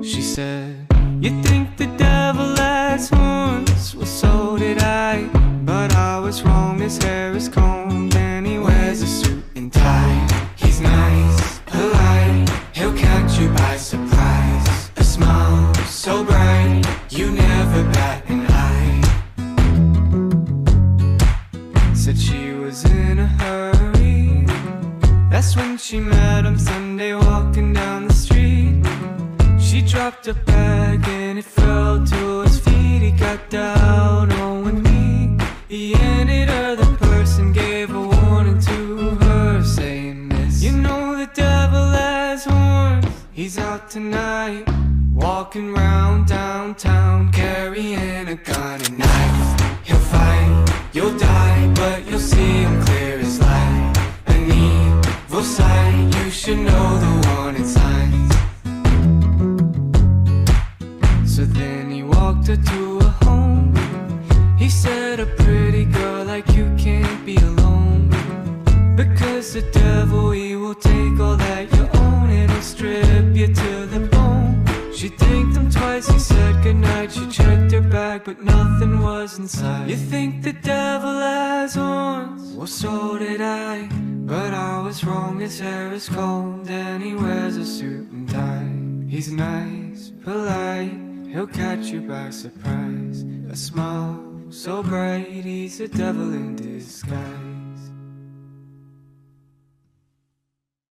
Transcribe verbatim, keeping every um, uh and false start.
She said, you think the devil has horns? Well, so did I, but I was wrong. His hair is combed and he wears a suit and tie. He's nice, polite, he'll catch you by surprise. A smile so bright, you never bat an eye. Said she was in a hurry. That's when she met him Sunday walking down the street. She dropped a bag and it fell to his feet. He got down on one knee. He handed her the purse and gave a warning to her, saying this: you know the devil has horns. He's out tonight, walking round downtown, carrying a gun and knife. He'll fight, you'll die, but you'll see him clear as light. An evil sight, you should know the warning signs. So then he walked her to a home. He said, a pretty girl like you can't be alone, because the devil, he will take all that you own and he'll strip you to the bone. She thanked him twice, he said goodnight. She checked her bag, but nothing was inside. You think the devil has horns? Well, so did I, but I was wrong. His hair is combed and he wears a suit and tie. He's nice, polite, he'll catch you by surprise. A smile so bright, he's a devil in disguise.